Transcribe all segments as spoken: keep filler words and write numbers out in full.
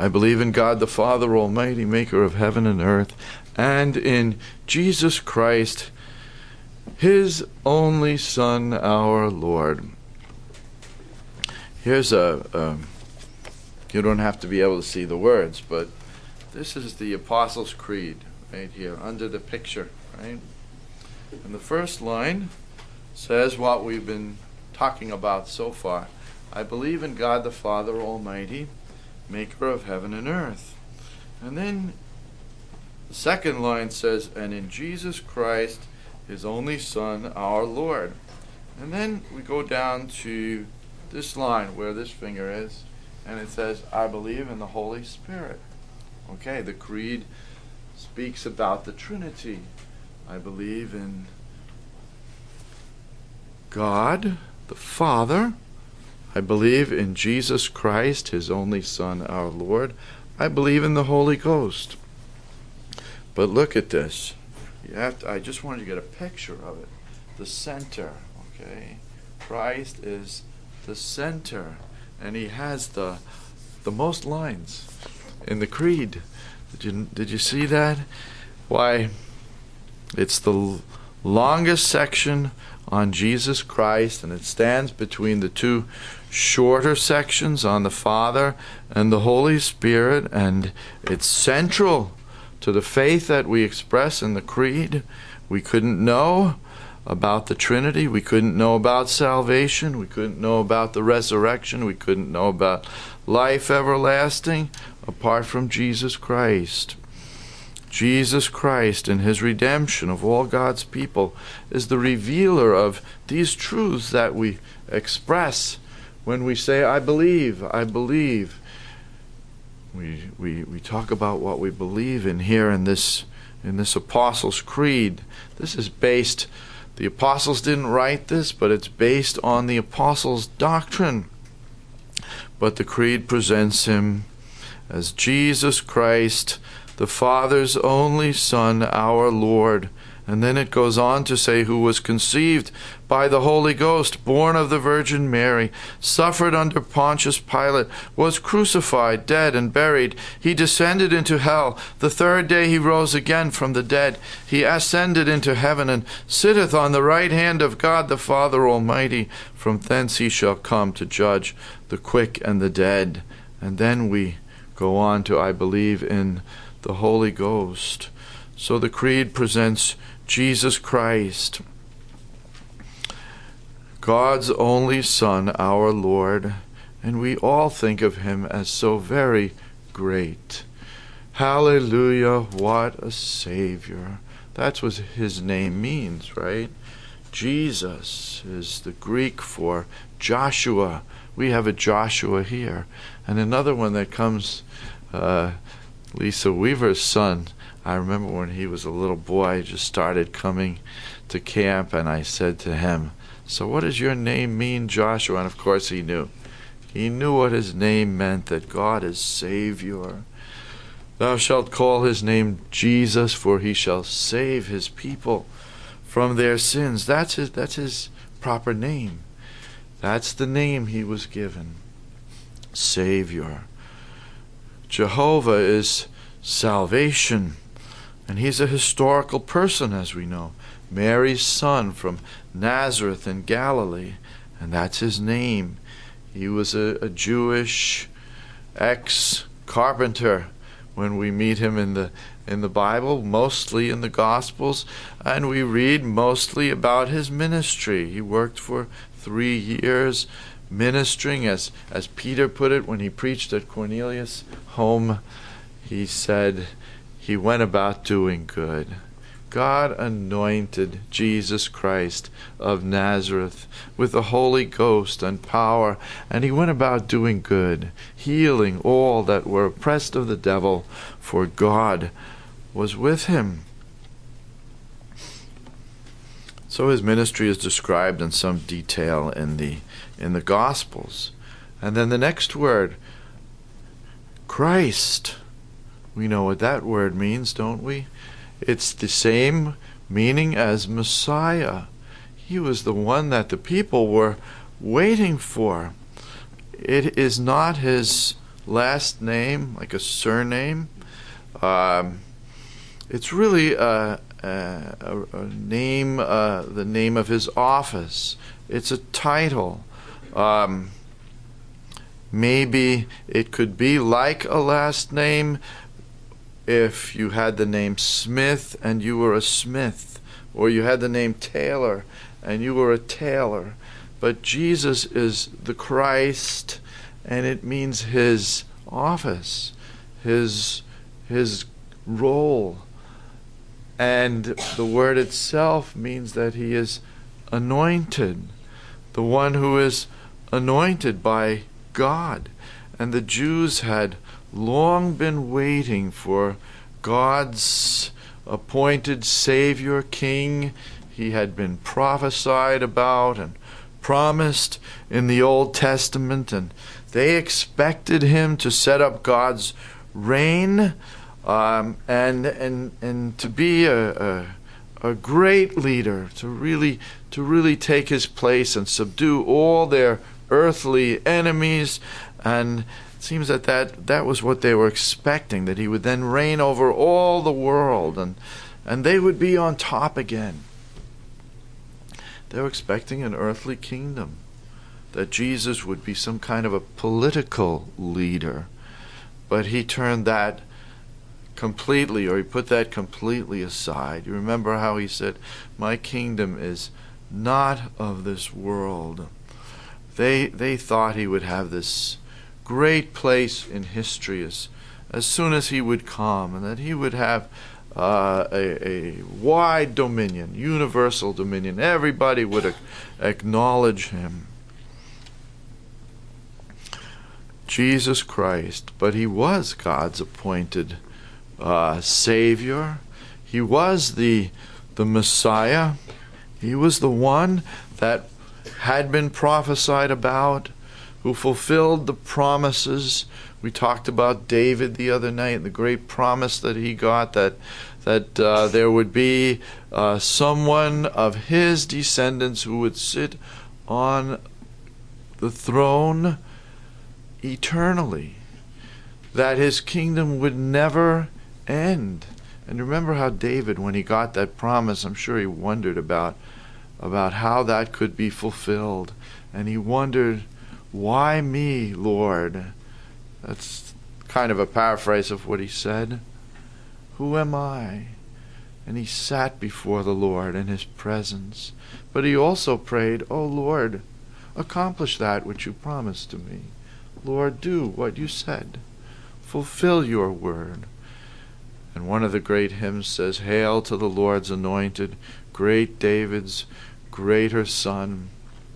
I believe in God the Father Almighty, maker of heaven and earth, and in Jesus Christ, his only Son, our Lord. Here's a, a, you don't have to be able to see the words, but this is the Apostles' Creed right here under the picture, right? And the first line says what we've been talking about so far. I believe in God the Father Almighty, maker of heaven and earth. And then the second line says, and in Jesus Christ, his only Son, our Lord. And then we go down to this line where this finger is, and it says, I believe in the Holy Spirit. Okay, the creed speaks about the Trinity. I believe in God, the Father. I believe in Jesus Christ, his only Son, our Lord. I believe in the Holy Ghost. But look at this. You have to, I just wanted to get a picture of it. The center, okay? Christ is the center, and he has the the most lines in the creed. Did you did you see that? Why, it's the l- longest section on Jesus Christ, and it stands between the two shorter sections on the Father and the Holy Spirit, and it's central to the faith that we express in the creed. We couldn't know about the Trinity. We couldn't know about salvation. We couldn't know about the resurrection. We couldn't know about life everlasting apart from Jesus Christ. Jesus Christ in his redemption of all God's people is the revealer of these truths that we express when we say, I believe, I believe. We, we, we talk about what we believe in here in this, in this Apostles' Creed. This is based, the Apostles didn't write this, but it's based on the Apostles' doctrine. But the Creed presents him as Jesus Christ, the Father's only Son, our Lord. And then it goes on to say, who was conceived by the Holy Ghost, born of the Virgin Mary, suffered under Pontius Pilate, was crucified, dead, and buried. He descended into hell. The third day he rose again from the dead. He ascended into heaven, and sitteth on the right hand of God the Father Almighty. From thence he shall come to judge the quick and the dead. And then we go on to, I believe in the Holy Ghost. So the Creed presents Jesus Christ, God's only Son, our Lord, and we all think of him as so very great. Hallelujah, what a Savior. That's what his name means, right? Jesus is the Greek for Joshua. We have a Joshua here. And another one that comes, uh, Lisa Weaver's son, I remember when he was a little boy, just started coming to camp, and I said to him, so what does your name mean, Joshua? And of course he knew. He knew what his name meant, that God is Savior. Thou shalt call his name Jesus, for he shall save his people from their sins. That's his, that's his proper name. That's the name he was given. Savior. Jehovah is salvation. And he's a historical person, as we know. Mary's son from Nazareth in Galilee. And that's his name. He was a, a Jewish ex-carpenter when we meet him in the in the Bible, mostly in the Gospels. And we read mostly about his ministry. He worked for three years ministering, as, as Peter put it when he preached at Cornelius' home. He said, he went about doing good. God anointed Jesus Christ of Nazareth with the Holy Ghost and power, and he went about doing good, healing all that were oppressed of the devil, for God was with him. So his ministry is described in some detail in the in the Gospels. And then the next word, Christ. We know what that word means, don't we? It's the same meaning as Messiah. He was the one that the people were waiting for. It is not his last name, like a surname. Um, it's really a, a, a name, uh, the name of his office. It's a title. Um, maybe it could be like a last name if you had the name Smith and you were a Smith, or you had the name Taylor and you were a Taylor. But Jesus is the Christ, and it means his office, his his role. And the word itself means that he is anointed, the one who is anointed by God. And the Jews had long been waiting for God's appointed Savior, King. He had been prophesied about and promised in the Old Testament, and they expected him to set up God's reign, um, and and and to be a, a a great leader, to really to really take his place and subdue all their earthly enemies. And it seems that, that that was what they were expecting, that he would then reign over all the world, and and they would be on top again. They were expecting an earthly kingdom, that Jesus would be some kind of a political leader. But he turned that completely, or he put that completely aside. You remember how he said, "My kingdom is not of this world." They they thought he would have this great place in history as, as soon as he would come, and that he would have uh, a, a wide dominion, universal dominion. Everybody would ac- acknowledge him. Jesus Christ, but he was God's appointed uh, Savior. He was the the Messiah. He was the one that had been prophesied about, who fulfilled the promises. We talked about David the other night, the great promise that he got, that that uh, there would be uh, someone of his descendants who would sit on the throne eternally, that his kingdom would never end. And remember how David, when he got that promise, I'm sure he wondered about about how that could be fulfilled. And he wondered, "Why me, Lord?" That's kind of a paraphrase of what he said. "Who am I?" And he sat before the Lord in his presence. But he also prayed, "Oh Lord, accomplish that which you promised to me. Lord, do what you said. Fulfill your word." And one of the great hymns says, "Hail to the Lord's anointed, great David's greater son."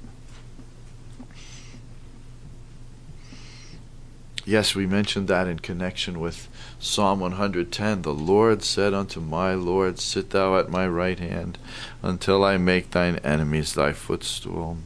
Yes, we mentioned that in connection with Psalm one hundred ten. "The Lord said unto my Lord, Sit thou at my right hand, until I make thine enemies thy footstool."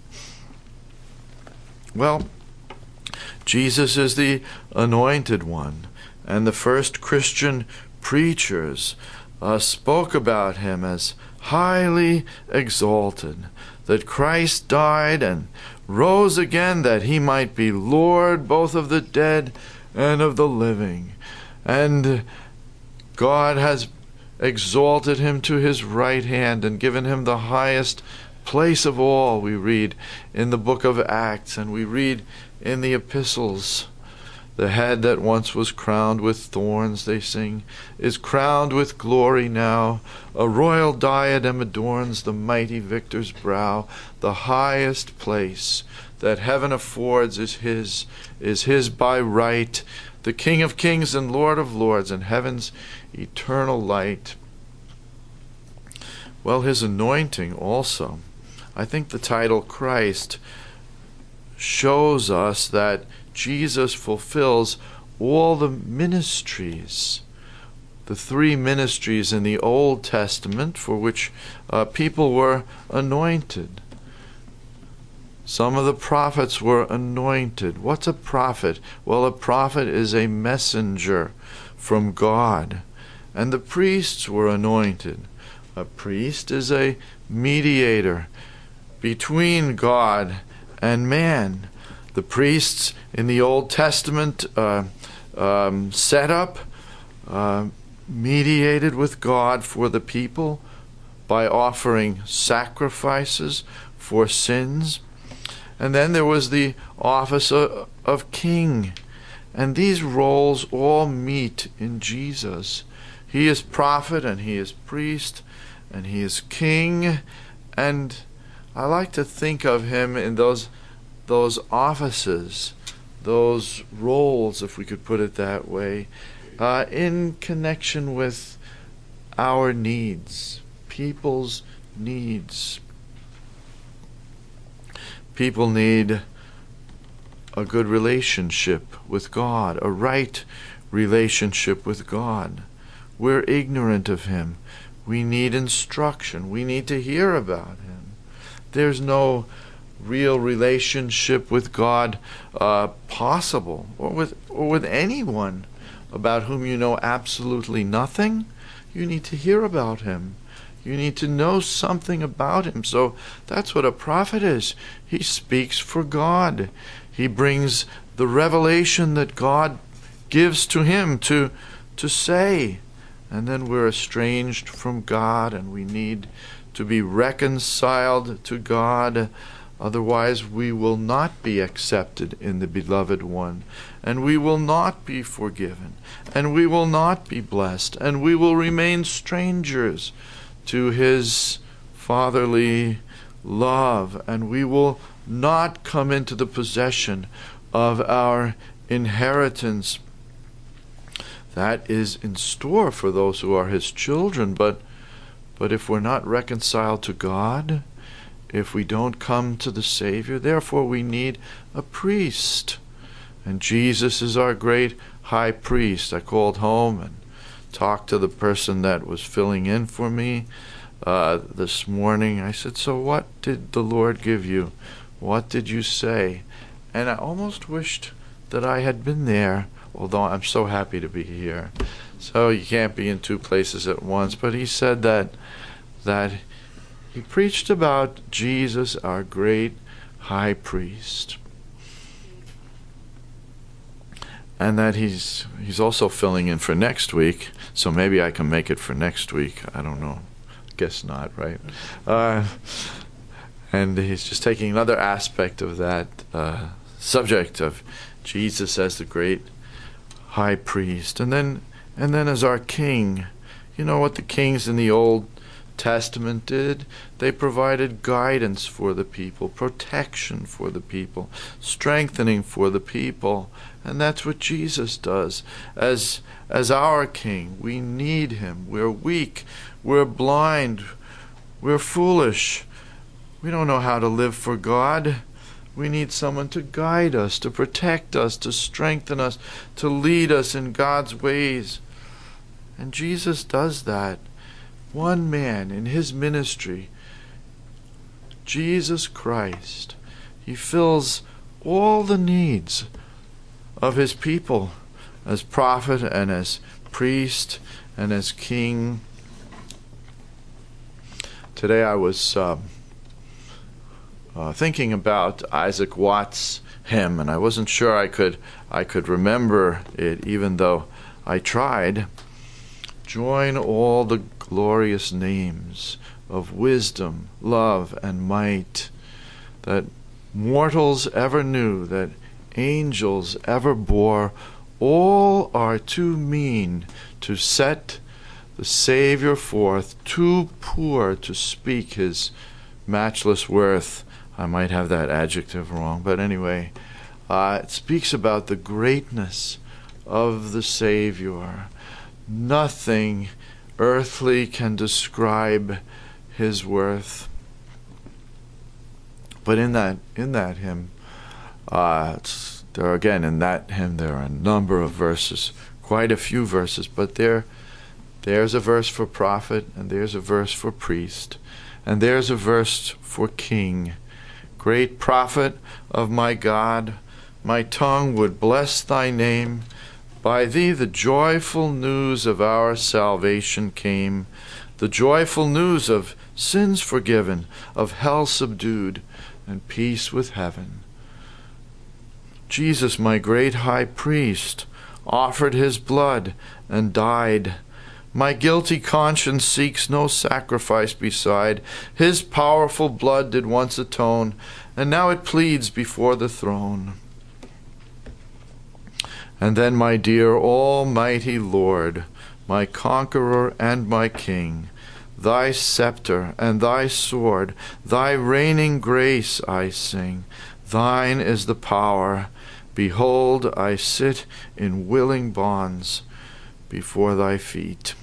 Well, Jesus is the anointed one, and the first Christian preachers uh, spoke about him as highly exalted, that Christ died and rose again that he might be Lord both of the dead and of the living. And God has exalted him to his right hand and given him the highest place of all, we read in the book of Acts, and we read in the epistles. The head that once was crowned with thorns, they sing, is crowned with glory now. A royal diadem adorns the mighty victor's brow. The highest place that heaven affords is his, is his by right. The King of kings and Lord of lords, and heaven's eternal light. Well, his anointing also. I think the title Christ shows us that Jesus fulfills all the ministries, the three ministries in the Old Testament for which uh, people were anointed. Some of the prophets were anointed. What's a prophet? Well, a prophet is a messenger from God. And the priests were anointed. A priest is a mediator between God and man. the priests in the Old Testament uh, um, setup uh, mediated with God for the people by offering sacrifices for sins. And then there was the office of, of king. And these roles all meet in Jesus. He is prophet, and he is priest, and he is king. And I like to think of him in those those offices, those roles, if we could put it that way, uh, in connection with our needs, people's needs. People need a good relationship with God, a right relationship with God. We're ignorant of him. We need instruction. We need to hear about him. There's no real relationship with God uh, possible, or with or with anyone about whom you know absolutely nothing. You need to hear about him. You need to know something about him. So that's what a prophet is. He speaks for God. He brings the revelation that God gives to him to to say. And then we're estranged from God, and we need to be reconciled to God. Otherwise, we will not be accepted in the Beloved One, and we will not be forgiven, and we will not be blessed, and we will remain strangers to his fatherly love, and we will not come into the possession of our inheritance that is in store for those who are his children. But but if we're not reconciled to God, if we don't come to the Savior, therefore we need a priest. And Jesus is our great high priest. I called home and talked to the person that was filling in for me uh, this morning. I said, so what did the Lord give you? What did you say? And I almost wished that I had been there, although I'm so happy to be here. So you can't be in two places at once. But he said that that he preached about Jesus, our great high priest. And that he's he's also filling in for next week. So maybe I can make it for next week. I don't know. Guess not, right? Uh, and he's just taking another aspect of that uh, subject of Jesus as the great high priest. And then and then as our king. You know what the kings in the Old Testament did? They provided guidance for the people, protection for the people, strengthening for the people. And that's what Jesus does. As as our king, we need him. We're weak, we're blind, we're foolish. We don't know how to live for God. We need someone to guide us, to protect us, to strengthen us, to lead us in God's ways. And Jesus does that. One man in his ministry, Jesus Christ, he fills all the needs of his people as prophet and as priest and as king. Today I was uh, uh, thinking about Isaac Watts' hymn, and I wasn't sure I could I could remember it, even though I tried. Join all the glorious names of wisdom, love, and might that mortals ever knew, that angels ever bore. All are too mean to set the Savior forth, too poor to speak his matchless worth. I might have that adjective wrong, but anyway, uh, it speaks about the greatness of the Savior. Nothing earthly can describe his worth. But in that in that hymn, uh, it's, there are, again in that hymn there are a number of verses, quite a few verses. But there, there's a verse for prophet, and there's a verse for priest, and there's a verse for king. Great prophet of my God, my tongue would bless thy name. By thee the joyful news of our salvation came, the joyful news of sins forgiven, of hell subdued, and peace with heaven. Jesus, my great high priest, offered his blood and died. My guilty conscience seeks no sacrifice beside. His powerful blood did once atone, and now it pleads before the throne. And then, my dear almighty Lord, my conqueror and my king, thy scepter and thy sword, thy reigning grace I sing. Thine is the power. Behold, I sit in willing bonds before thy feet.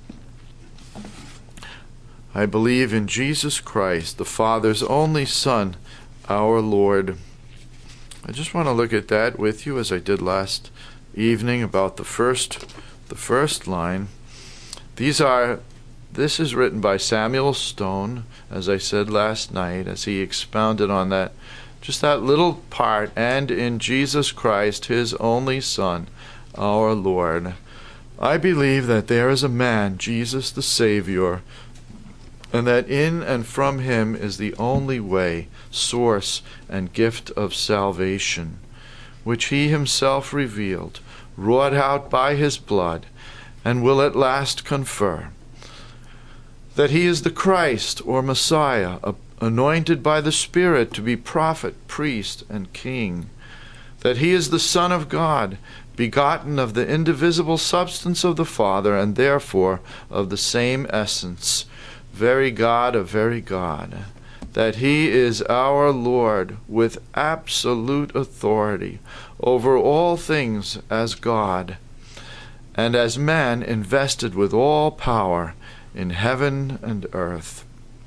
I believe in Jesus Christ, the Father's only Son, our Lord. I just want to look at that with you as I did last evening about the first the first line. These are this is written by Samuel Stone, as I said last night, as he expounded on that just that little part, and in Jesus Christ, his only Son, our Lord. I believe that there is a man, Jesus the Savior, and that in and from him is the only way, source, and gift of salvation, which he himself revealed, wrought out by his blood, and will at last confer. That he is the Christ, or Messiah, anointed by the Spirit to be prophet, priest, and king. That he is the Son of God, begotten of the indivisible substance of the Father, and therefore of the same essence, very God of very God. That he is our Lord with absolute authority over all things as God, and as man invested with all power in heaven and earth.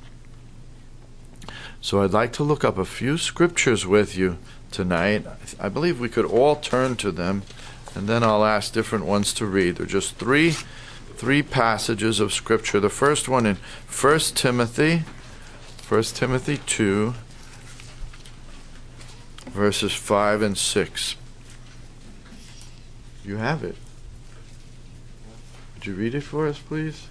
So I'd like to look up a few scriptures with you tonight. I believe we could all turn to them, and then I'll ask different ones to read. They're just three three passages of scripture. The first one in First Timothy, First Timothy two, verses five and six. You have it. Would you read it for us, please?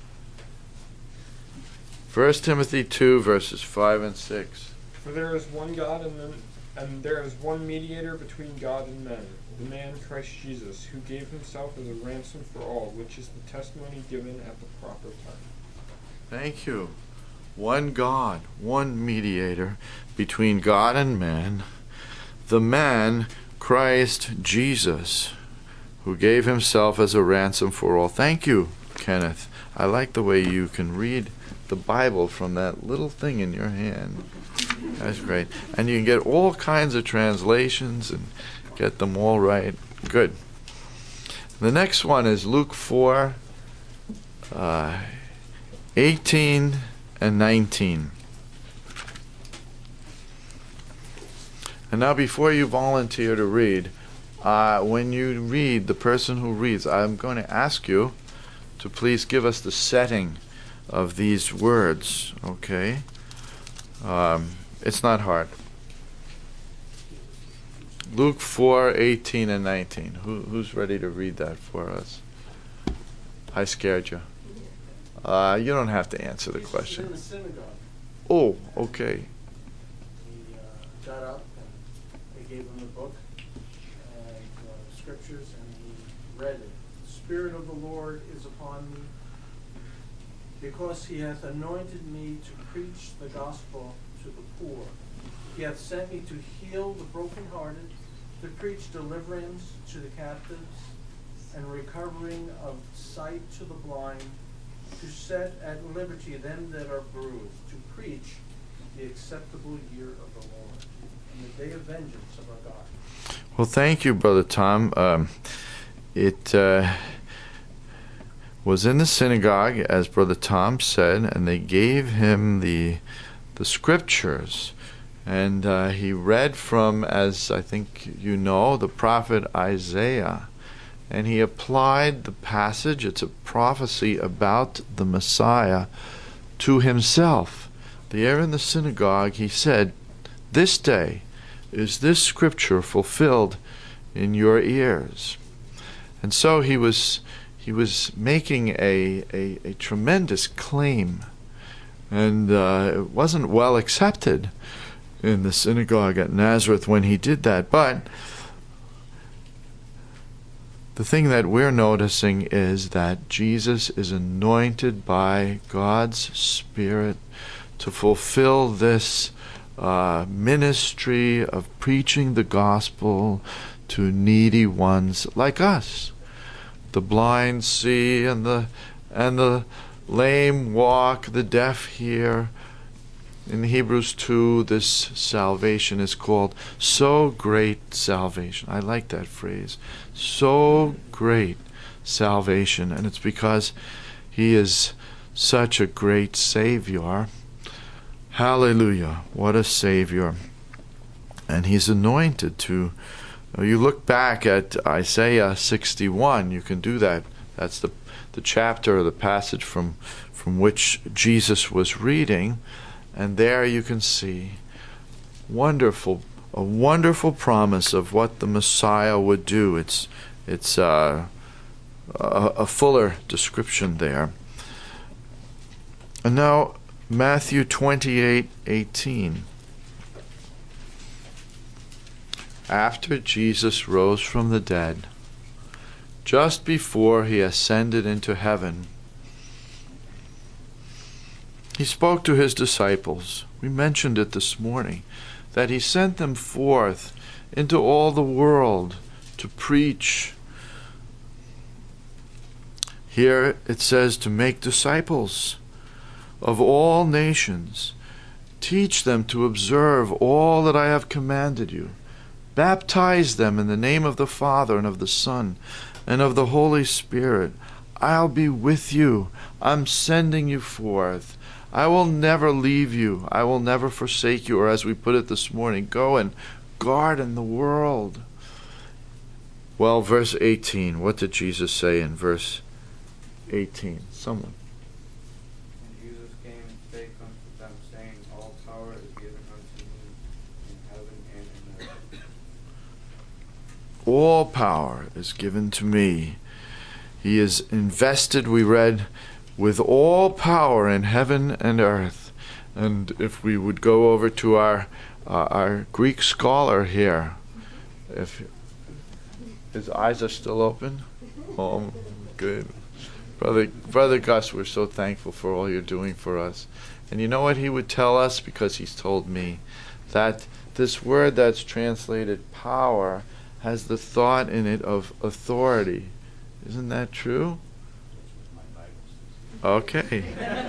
First Timothy two, verses five and six. For there is one God, and, then, and there is one mediator between God and men, the man Christ Jesus, who gave himself as a ransom for all, which is the testimony given at the proper time. Thank you. One God, one mediator between God and man, the man Christ Jesus, who gave himself as a ransom for all. Thank you, Kenneth. I like the way you can read the Bible from that little thing in your hand. That's great. And you can get all kinds of translations and get them all right. Good. The next one is Luke four, uh, eighteen and nineteen. And now before you volunteer to read, uh, when you read, the person who reads, I'm going to ask you to please give us the setting of these words, okay? Um, it's not hard. Luke four, eighteen and nineteen. Who, who's ready to read that for us? I scared you. Uh, you don't have to answer the question. In the synagogue. Oh, okay. He uh, got up and they gave him a book and uh, scriptures, and he read it. The Spirit of the Lord is upon me, because he hath anointed me to preach the gospel to the poor. He hath sent me to heal the brokenhearted, to preach deliverance to the captives, and recovering of sight to the blind, to set at liberty them that are bruised, to preach the acceptable year of the Lord, and the day of vengeance of our God. Well, thank you, Brother Tom. Um, it uh, was in the synagogue, as Brother Tom said, and they gave him the the scriptures. And uh, he read from, as I think you know, the prophet Isaiah. And he applied the passage, it's a prophecy about the Messiah, to himself. There in the synagogue he said, "This day is this scripture fulfilled in your ears." And so he was he was making a, a, a tremendous claim. And uh, it wasn't well accepted in the synagogue at Nazareth when he did that. But the thing that we're noticing is that Jesus is anointed by God's Spirit to fulfill this uh, ministry of preaching the gospel to needy ones like us. The blind see, and the and the lame walk, the deaf hear. In Hebrews two, this salvation is called so great salvation. I like that phrase. So great salvation. And it's because he is such a great Savior. Hallelujah. What a Savior. And he's anointed to... You look back at Isaiah sixty-one. You can do that. That's the, the chapter or the passage from, from which Jesus was reading. And there you can see wonderful, a wonderful promise of what the Messiah would do. It's it's uh, a, a fuller description there. And now Matthew twenty-eight eighteen. After Jesus rose from the dead, just before he ascended into heaven, he spoke to his disciples. We mentioned it this morning, that he sent them forth into all the world to preach. Here it says to make disciples of all nations. Teach them to observe all that I have commanded you. Baptize them in the name of the Father and of the Son and of the Holy Spirit. I'll be with you. I'm sending you forth. I will never leave you. I will never forsake you. Or as we put it this morning, go and garden the world. Well, verse eighteen. What did Jesus say in verse eighteen? Someone. And Jesus came and spake unto them, saying, all power is given unto me in heaven and in earth. All power is given to me. He is invested, we read, with all power in heaven and earth. And if we would go over to our uh, our Greek scholar here, if his eyes are still open, oh, good, brother, brother Gus, we're so thankful for all you're doing for us. And you know what he would tell us, because he's told me, that this word that's translated power has the thought in it of authority. Isn't that true? Okay.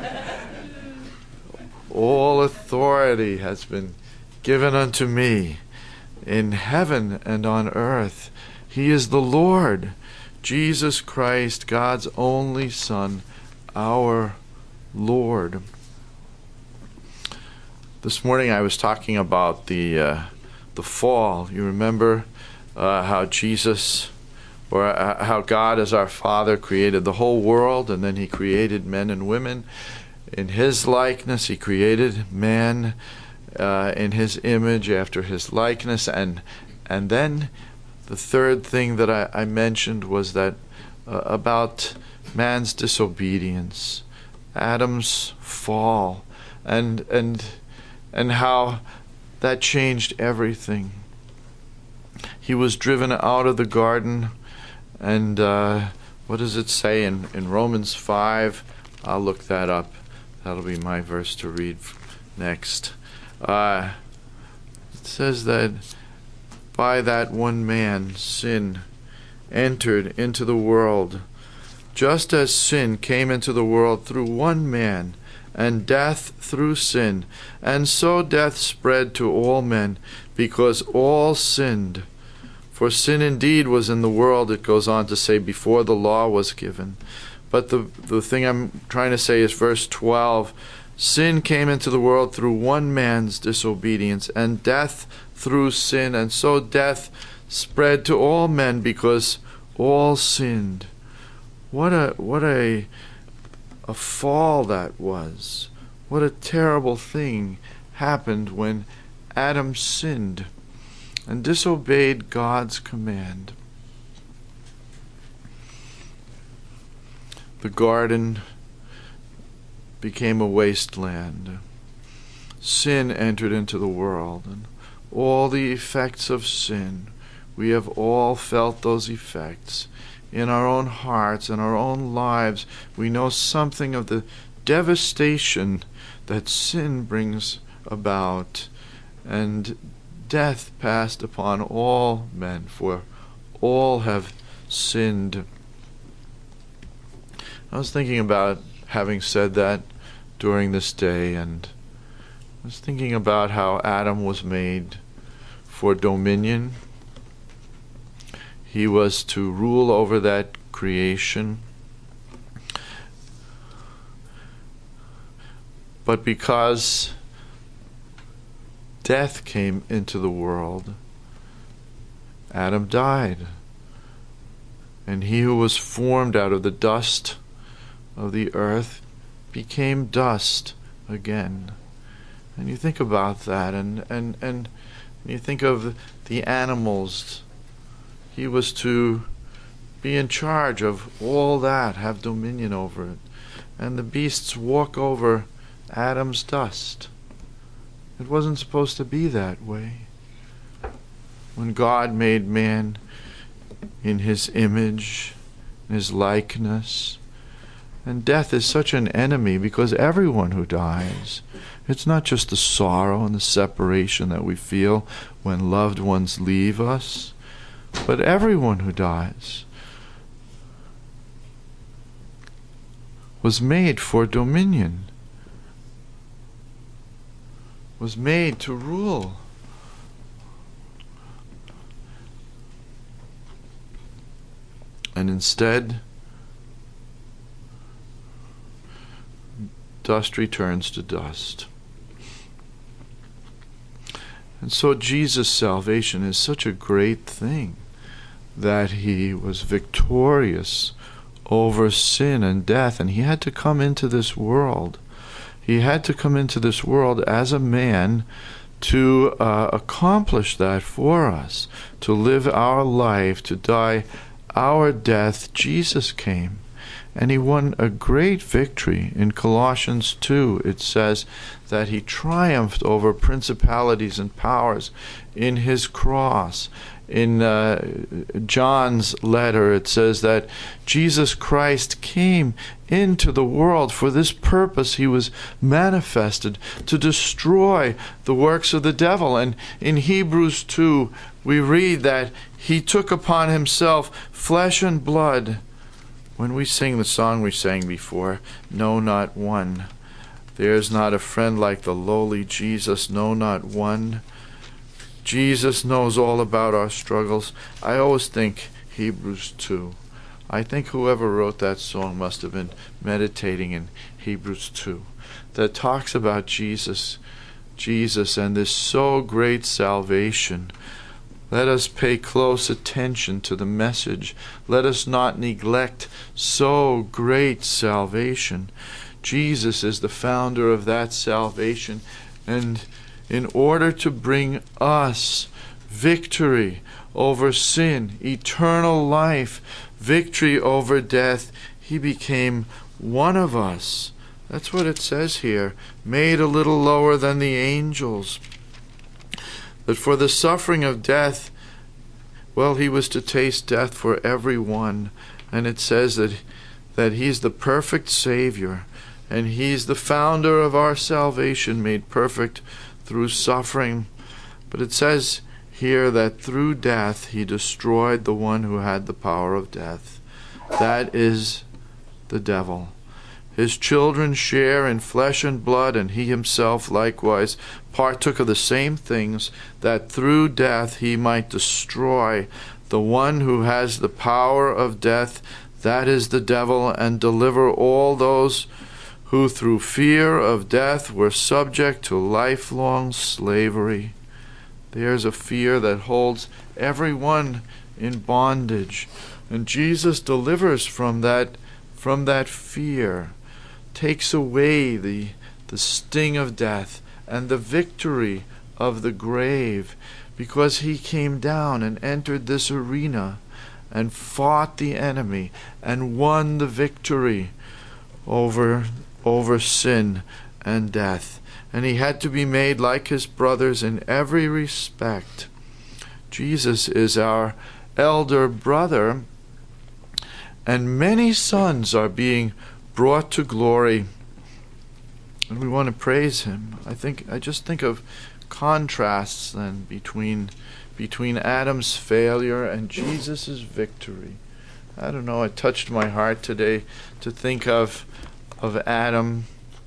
All authority has been given unto me in heaven and on earth. He is the Lord, Jesus Christ, God's only Son, our Lord. This morning I was talking about the uh, the fall. You remember uh, how Jesus... or uh, how God as our Father created the whole world, and then he created men and women in his likeness. He created man uh, in his image after his likeness. And and then the third thing that I, I mentioned was that uh, about man's disobedience, Adam's fall, and and and how that changed everything. He was driven out of the garden. And uh, what does it say in, in Romans five? I'll look that up. That'll be my verse to read next. Uh, it says that by that one man, sin entered into the world, just as sin came into the world through one man, and death through sin. And so death spread to all men, because all sinned. For sin indeed was in the world, it goes on to say, before the law was given. But the, the thing I'm trying to say is verse twelve. Sin came into the world through one man's disobedience, and death through sin. And so death spread to all men, because all sinned. What a what a a fall that was. What a terrible thing happened when Adam sinned and disobeyed God's command. The garden became a wasteland. Sin entered into the world, and all the effects of sin, we have all felt those effects in our own hearts and our own lives, we know something of the devastation that sin brings about. And death passed upon all men, for all have sinned. I was thinking about having said that during this day, and I was thinking about how Adam was made for dominion. He was to rule over that creation. But because death came into the world, Adam died. And he who was formed out of the dust of the earth became dust again. And you think about that, and, and, and you think of the animals. He was to be in charge of all that, have dominion over it. And the beasts walk over Adam's dust. It wasn't supposed to be that way. When God made man in his image, in his likeness, and death is such an enemy because everyone who dies, it's not just the sorrow and the separation that we feel when loved ones leave us, but everyone who dies was made for dominion, was made to rule. And instead, dust returns to dust. And so Jesus' salvation is such a great thing, that he was victorious over sin and death, and he had to come into this world. He had to come into this world as a man to uh, accomplish that for us, to live our life, to die our death. Jesus came, and he won a great victory. In Colossians two, it says that he triumphed over principalities and powers in his cross. In uh, John's letter, it says that Jesus Christ came into the world for this purpose. He was manifested to destroy the works of the devil. And in Hebrews two, we read that he took upon himself flesh and blood. When we sing the song we sang before, "No, not one. There's not a friend like the lowly Jesus, no, not one." Jesus knows all about our struggles. I always think Hebrews two. I think whoever wrote that song must have been meditating in Hebrews two, that talks about Jesus, Jesus and this so great salvation. Let us pay close attention to the message. Let us not neglect so great salvation. Jesus is the founder of that salvation, and in order to bring us victory over sin, eternal life, victory over death, he became one of us. That's what it says here, made a little lower than the angels. But for the suffering of death, well, he was to taste death for everyone. And it says that, that he's the perfect Savior, and he's the founder of our salvation, made perfect through suffering. But it says here that through death he destroyed the one who had the power of death. That is the devil. His children share in flesh and blood, and he himself likewise partook of the same things, that through death he might destroy the one who has the power of death, that is the devil, and deliver all those who through fear of death were subject to lifelong slavery. There's a fear that holds everyone in bondage, and Jesus delivers from that from that fear, takes away the the sting of death and the victory of the grave, because he came down and entered this arena and fought the enemy and won the victory over over sin and death. And he had to be made like his brothers in every respect. Jesus is our elder brother, and many sons are being brought to glory. And we want to praise him. I think I just think of contrasts then between between Adam's failure and Jesus' victory. I don't know, it touched my heart today to think of of Adam.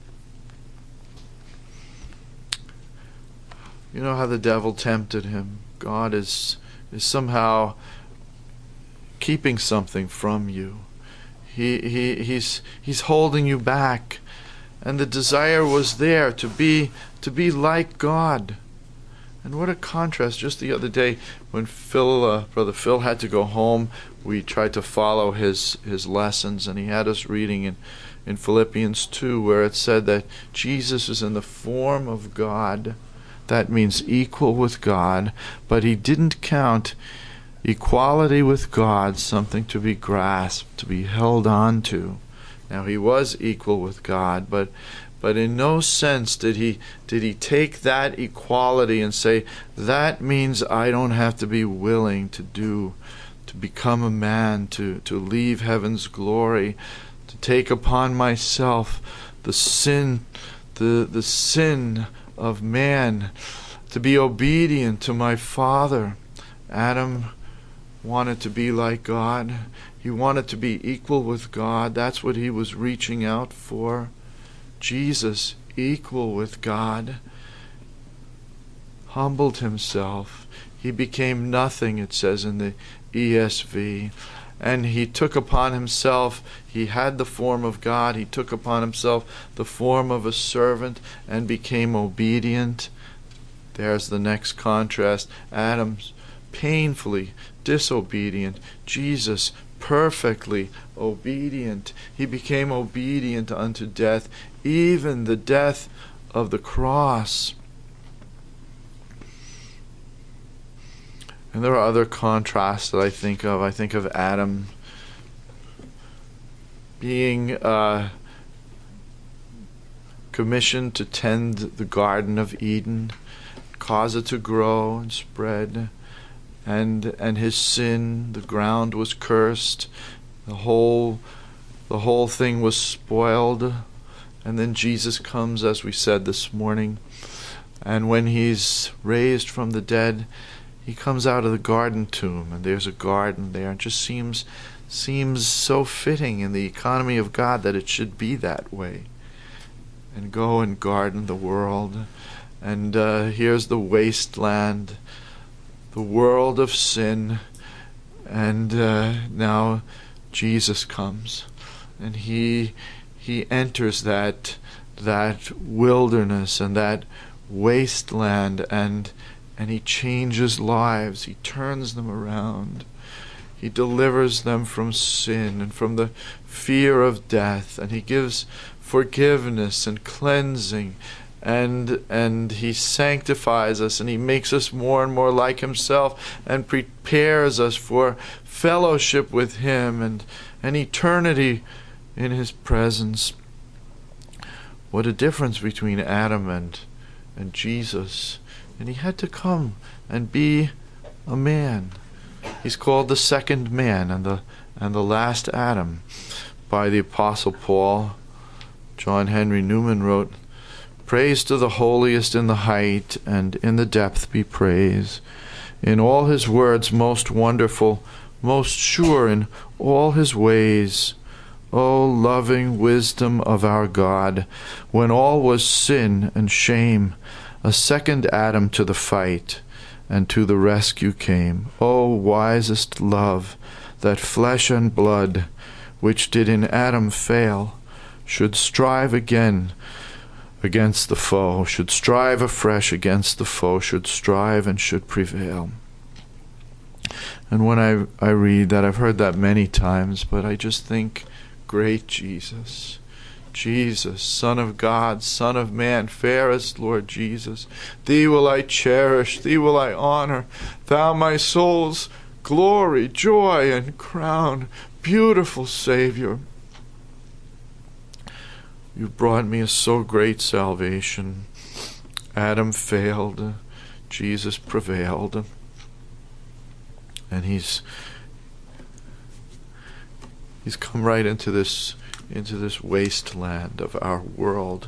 You know how the devil tempted him. God is is somehow keeping something from you. He he he's he's holding you back. And the desire was there to be to be like God. And what a contrast. Just the other day when Phil, uh, Brother Phil had to go home, we tried to follow his, his lessons, and he had us reading in, in Philippians two, where it said that Jesus is in the form of God. That means equal with God, but he didn't count equality with God something to be grasped, to be held on to. Now he was equal with God, but but in no sense did he did he take that equality and say, that means I don't have to be willing to do, to become a man, to, to leave heaven's glory, to take upon myself the sin, the the sin of man, to be obedient to my Father. Adam wanted to be like God. He wanted to be equal with God. That's what he was reaching out for. Jesus, equal with God, humbled himself. He became nothing, it says in the E S V. And he took upon himself, he had the form of God, he took upon himself the form of a servant and became obedient. There's the next contrast. Adam's painfully disobedient. Jesus perfectly obedient. He became obedient unto death, even the death of the cross. And there are other contrasts that I think of. I think of Adam being uh, commissioned to tend the Garden of Eden, cause it to grow and spread. And and his sin, the ground was cursed, the whole the whole thing was spoiled. And then Jesus comes, as we said this morning, and when he's raised from the dead, he comes out of the garden tomb, and there's a garden there. It just seems seems so fitting in the economy of God that it should be that way. And go and garden the world, and uh, here's the wasteland, the world of sin, and uh, now Jesus comes, and he he enters that that wilderness and that wasteland, and and he changes lives. He turns them around. He delivers them from sin and from the fear of death, and he gives forgiveness and cleansing. And and he sanctifies us, and he makes us more and more like himself, and prepares us for fellowship with him and an eternity in his presence. What a difference between Adam and and Jesus. And he had to come and be a man. He's called the second man and the and the last Adam by the Apostle Paul. John Henry Newman wrote, "Praise to the holiest in the height, and in the depth be praise. In all his words most wonderful, most sure in all his ways. O loving wisdom of our God, when all was sin and shame, a second Adam to the fight, and to the rescue came. O wisest love, that flesh and blood, which did in Adam fail, should strive again against the foe, should strive afresh against the foe, should strive and should prevail." And when I, I read that, I've heard that many times, but I just think, great Jesus, Jesus, Son of God, Son of Man, fairest Lord Jesus, thee will I cherish, thee will I honor, thou my soul's glory, joy, and crown, beautiful Savior. You brought me a so great salvation. Adam failed, Jesus prevailed, and he's He's come right into this into this wasteland of our world.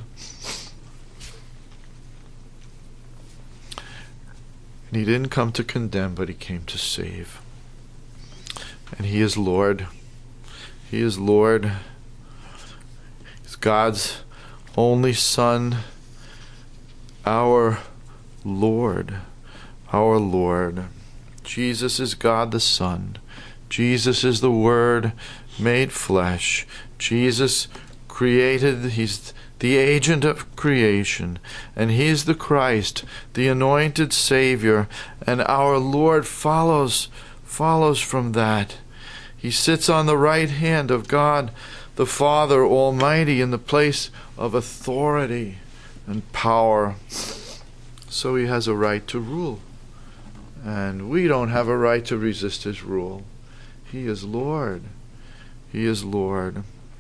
And he didn't come to condemn, but he came to save. And he is Lord. He is Lord. He's God's only Son, our Lord. Our Lord. Jesus is God the Son. Jesus is the Word made flesh. Jesus created, he's the agent of creation, and he's the Christ, the anointed Savior, and our Lord follows follows from that. He sits on the right hand of God the Father Almighty in the place of authority and power. So he has a right to rule. And we don't have a right to resist his rule. He is Lord. He is Lord.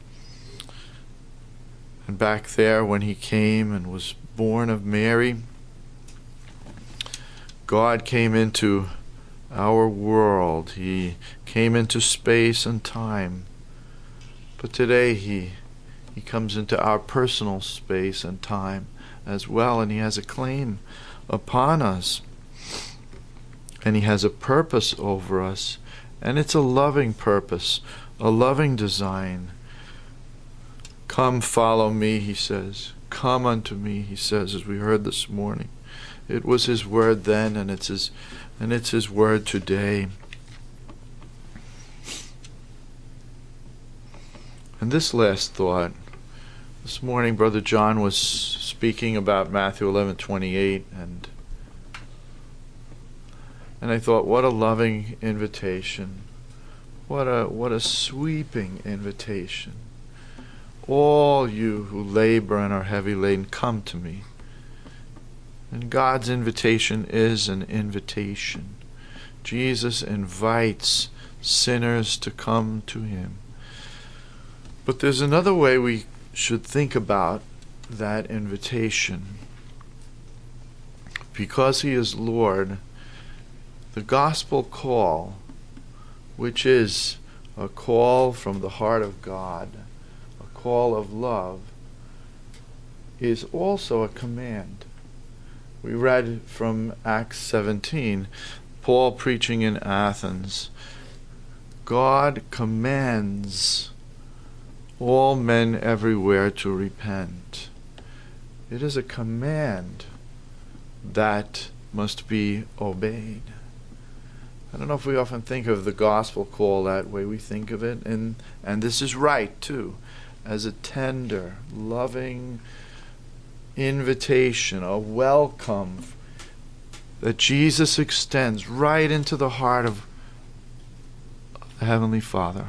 And back there when he came and was born of Mary, God came into our world. He came into space and time. But today he he comes into our personal space and time as well, and he has a claim upon us. And he has a purpose over us, and it's a loving purpose, a loving design. Come, follow me, he says. Come unto me, he says, as we heard this morning. It was his word then, and it's his, and it's his word today. And this last thought, this morning Brother John was speaking about Matthew eleven twenty-eight, and And I thought, what a loving invitation. What a what a sweeping invitation. All you who labor and are heavy laden, come to me. And God's invitation is an invitation. Jesus invites sinners to come to him. But there's another way we should think about that invitation. Because he is Lord, the gospel call, which is a call from the heart of God, a call of love, is also a command. We read from Acts seventeen, Paul preaching in Athens. God commands all men everywhere to repent. It is a command that must be obeyed. I don't know if we often think of the gospel call that way. We think of it, and and this is right too, as a tender, loving invitation, a welcome that Jesus extends right into the heart of the Heavenly Father.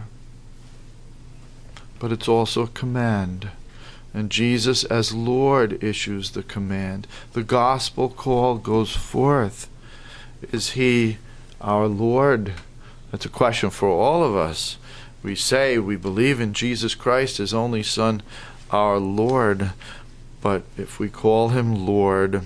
But it's also a command, and Jesus as Lord issues the command. The gospel call goes forth. Is he our Lord? That's a question for all of us. We say we believe in Jesus Christ, his only Son, our Lord. But if we call him Lord,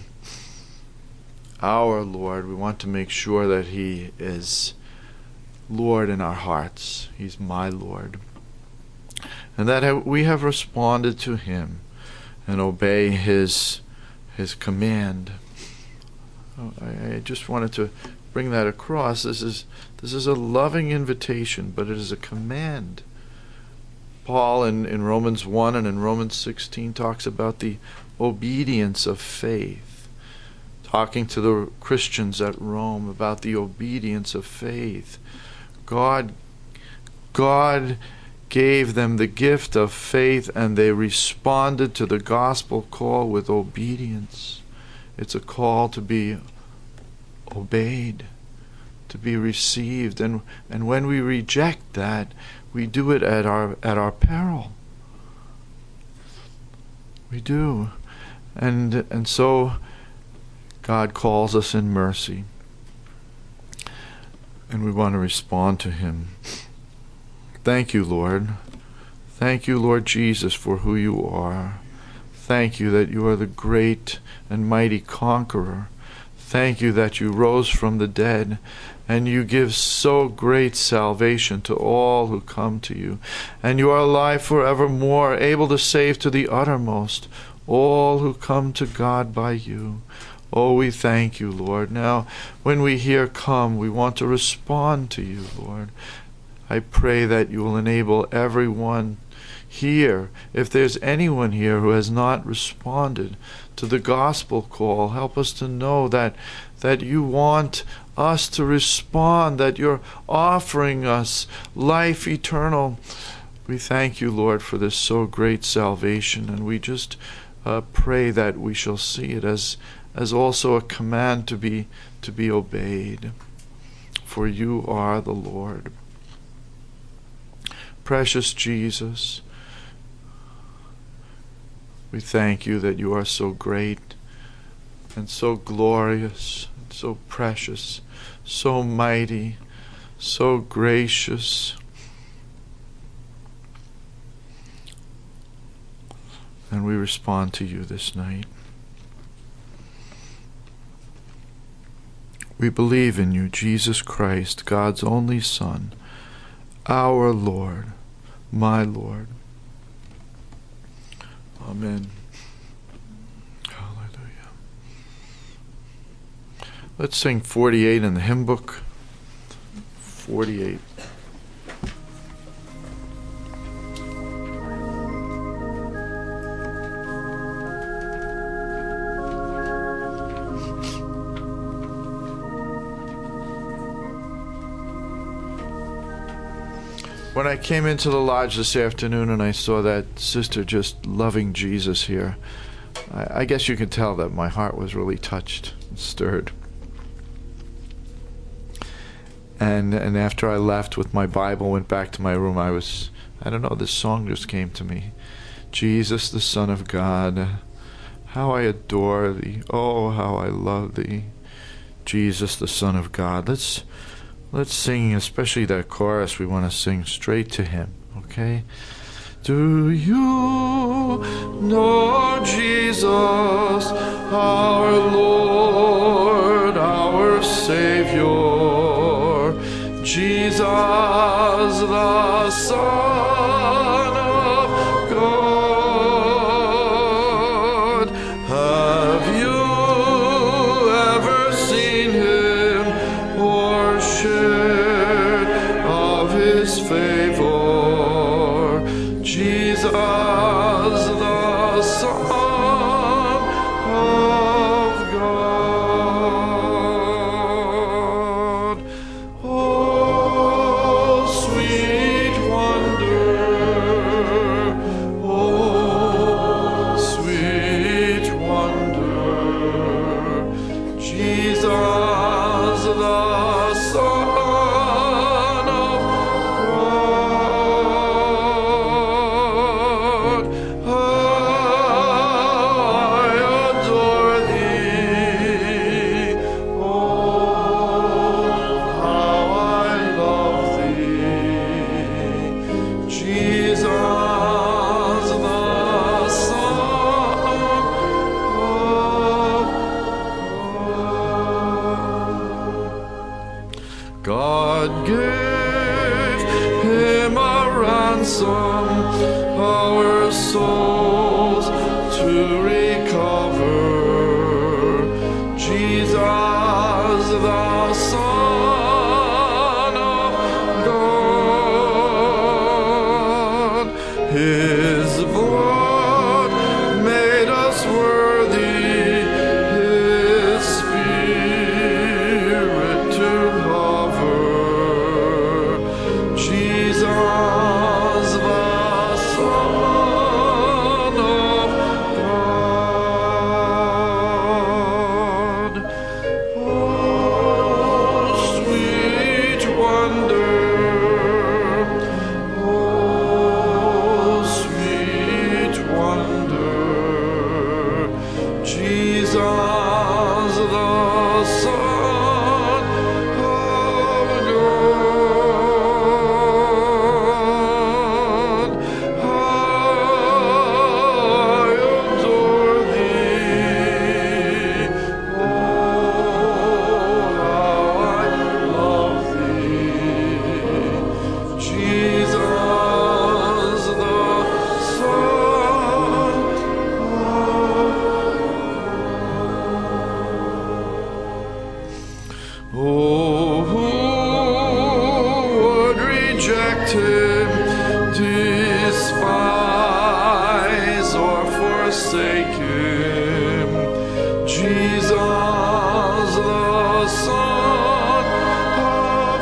our Lord, we want to make sure that he is Lord in our hearts. He's my Lord. And that we have responded to him and obey his his command. I, I just wanted to bring that across. This is this is a loving invitation, but it is a command. Paul in, in Romans one and in Romans sixteen talks about the obedience of faith, talking to the Christians at Rome about the obedience of faith. God, God gave them the gift of faith, and they responded to the gospel call with obedience. It's a call to be obeyed, to be received, and and when we reject that, we do it at our at our peril. We do. And and so God calls us in mercy, and we want to respond to him. Thank you, Lord. Thank you, Lord Jesus, for who you are. Thank you that you are the great and mighty conqueror. Thank you that you rose from the dead, and you give so great salvation to all who come to you. And you are alive forevermore, able to save to the uttermost all who come to God by you. Oh, we thank you, Lord. Now, when we hear come, we want to respond to you, Lord. I pray that you will enable everyone here, if there's anyone here who has not responded to the gospel call, help us to know that that you want us to respond, that you're offering us life eternal. We thank you, Lord, for this so great salvation, and we just uh, pray that we shall see it as as also a command to be to be obeyed. For you are the Lord. Precious Jesus, we thank you that you are so great and so glorious, and so precious, so mighty, so gracious. And we respond to you this night. We believe in you, Jesus Christ, God's only Son, our Lord, my Lord. Amen. Hallelujah. Let's sing forty-eight in the hymn book. forty-eight. When I came into the lodge this afternoon and I saw that sister just loving Jesus here, I, I guess you can tell that my heart was really touched and stirred. And and after I left with my Bible, went back to my room, I was, I don't know, this song just came to me. Jesus, the Son of God, how I adore thee. Oh, how I love thee. Jesus, the Son of God. Let's Let's sing, especially that chorus. We want to sing straight to him, okay? Do you know Jesus, our Lord, our Savior, Jesus, the Son of God? Have you ever seen him or shared of his favor? Jesus, the Son of God. Oh, sweet wonder, oh, sweet wonder, Jesus, the Son of God. I adore thee. Oh, how I love thee. Jesus, the Son of God. God gave him a ransom, our souls to recover. Jesus, the Son of God. His blood made us worthy, his Spirit to hover. Jesus, the Son of God. Oh, sweet wonder, oh, sweet forsake him. Jesus, the Son of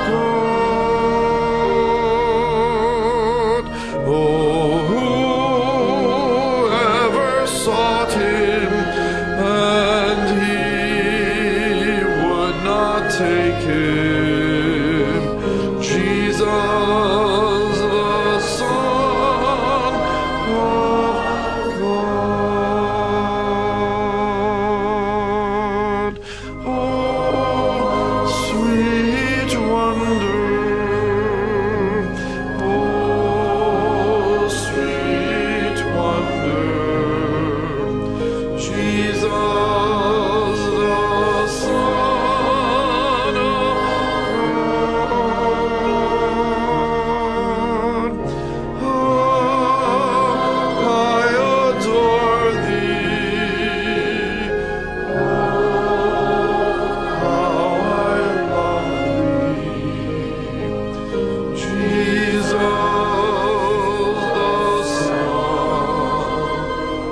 God. Oh, whoever sought him, and he would not take him. Jesus, the Son of God. Oh, sweet wonder. Oh, sweet wonder. Jesus, the Son of God. Oh, I adore thee. Oh, how I love thee. Jesus, the Son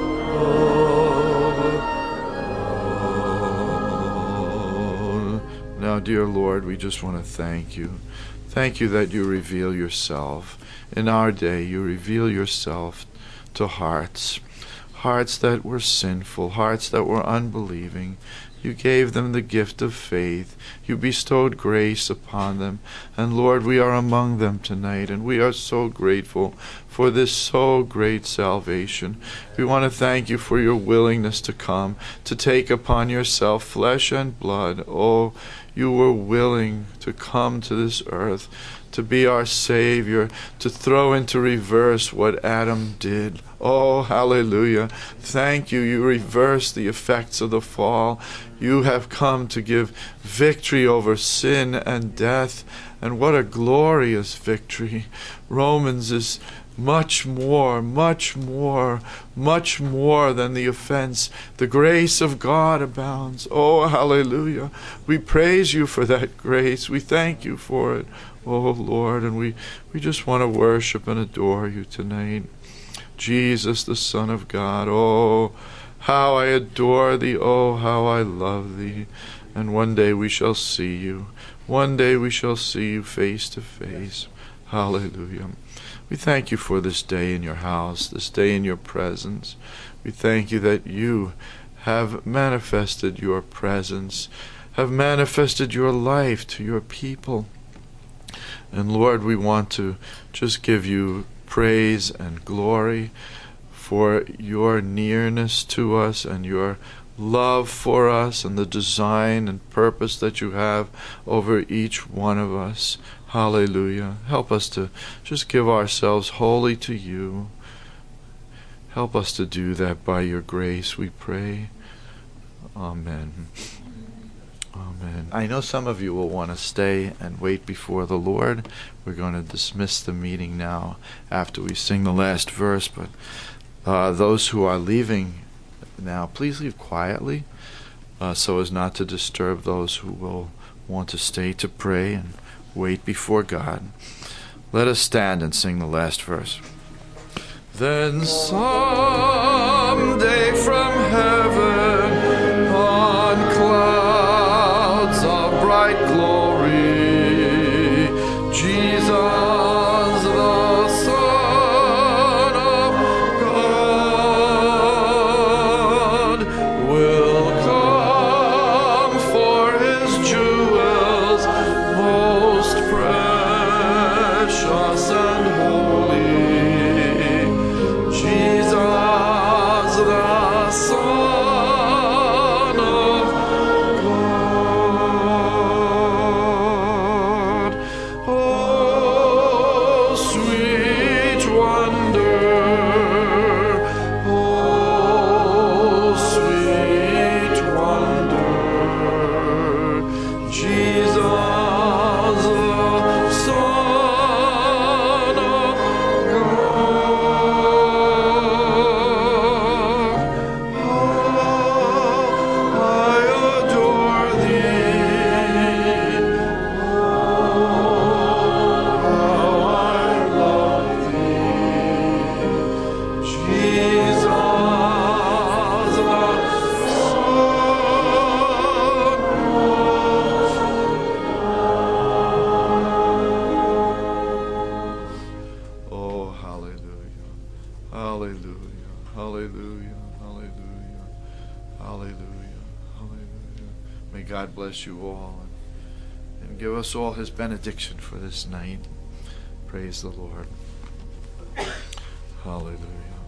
of God. Now, dear Lord, we just want to thank you. Thank you that you reveal yourself. In our day, you reveal yourself to hearts. Hearts that were sinful, hearts that were unbelieving. You gave them the gift of faith. You bestowed grace upon them. And Lord, we are among them tonight, and we are so grateful for this so great salvation. We want to thank you for your willingness to come, to take upon yourself flesh and blood. Oh, you were willing to come to this earth, to be our Savior, to throw into reverse what Adam did. Oh, hallelujah. Thank you. You reversed the effects of the fall. You have come to give victory over sin and death. And what a glorious victory. Romans is much more, much more, much more than the offense. The grace of God abounds. Oh, hallelujah. We praise you for that grace. We thank you for it, oh Lord. And we, we just want to worship and adore you tonight. Jesus, the Son of God. Oh, how I adore thee. Oh, how I love thee. And one day we shall see you. One day we shall see you face to face. Hallelujah. We thank you for this day in your house, this day in your presence. We thank you that you have manifested your presence, have manifested your life to your people. And Lord, we want to just give you praise and glory for your nearness to us and your love for us and the design and purpose that you have over each one of us. Hallelujah. Help us to just give ourselves wholly to you. Help us to do that by your grace, we pray. Amen. Amen. I know some of you will want to stay and wait before the Lord. We're going to dismiss the meeting now after we sing the last verse, but uh, those who are leaving now, please leave quietly uh, so as not to disturb those who will want to stay to pray and wait before God. Let us stand and sing the last verse. Then someday from heaven on clouds of bright glory, Jesus the Son of God will come for his jewels most precious and holy. Jesus Hallelujah. Hallelujah. Hallelujah. Hallelujah. Hallelujah. May God bless you all and, and give us all his benediction for this night. Praise the Lord. Hallelujah.